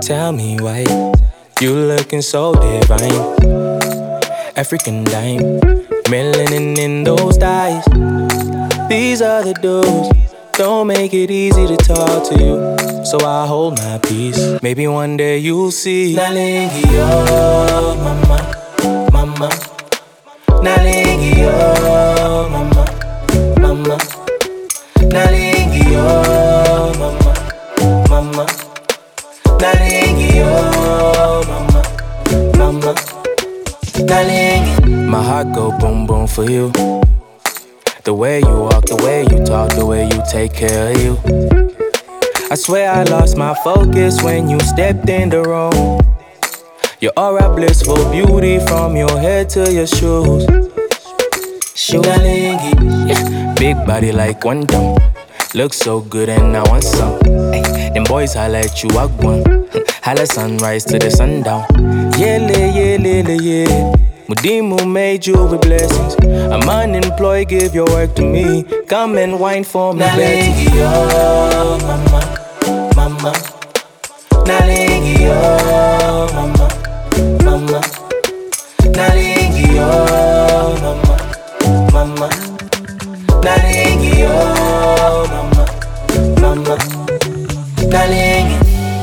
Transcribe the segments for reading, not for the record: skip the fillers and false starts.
Tell me why you looking so divine. African dime, melanin in those thighs. These are the dudes, don't make it easy to talk to you, so I hold my peace. Maybe one day you'll see. Nalingi yo, mama, mama. Nalingi yo, mama, mama. Nalingi yo, mama, mama. Nalingi yo, mama, mama. Nalingi. My heart go boom boom for you. The way you walk, the way you talk, the way you take care of you. I swear I lost my focus when you stepped in the room. Your aura blissful beauty from your head to your shoes. Nalingi, yeah. Big body like one dump. Look so good and I want some. Ay, them boys holla at you, I want. Holla sunrise to the sundown. Yeah, yeah. Mudimu made you with blessings. I'm unemployed, give your work to me. Come and wine for me, Nalingi yo, mama, mama. Nalingi yo, mama, mama. Nalingi yo, mama, mama. Nalingi yo, mama, mama. Nalingi.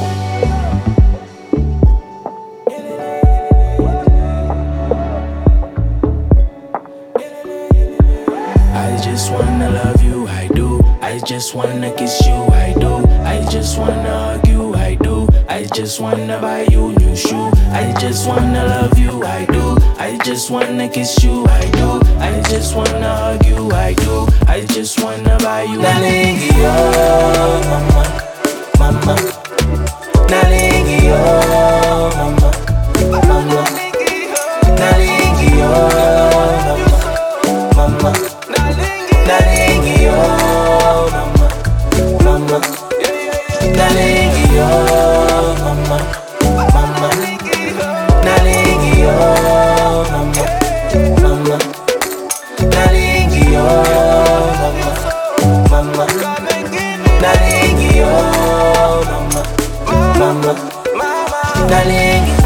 I just wanna love you, I do. I just wanna kiss you, I do. I just wanna argue, I do. I just wanna buy you new shoe. I just wanna love you, I do. I just wanna kiss you, I do. I just wanna argue, I do. I just wanna buy you. Nalingi yo, mama, mama. Nalingi yo, mama, mama. Nalingi yo, mama, mama. Nalingi yo, mama, mama. Nalingi yo, mama, mama. Nalingi yo, mama, mama. Nalingi yo, mama, mama. Nalingi yo, mama, mama. Nalingi.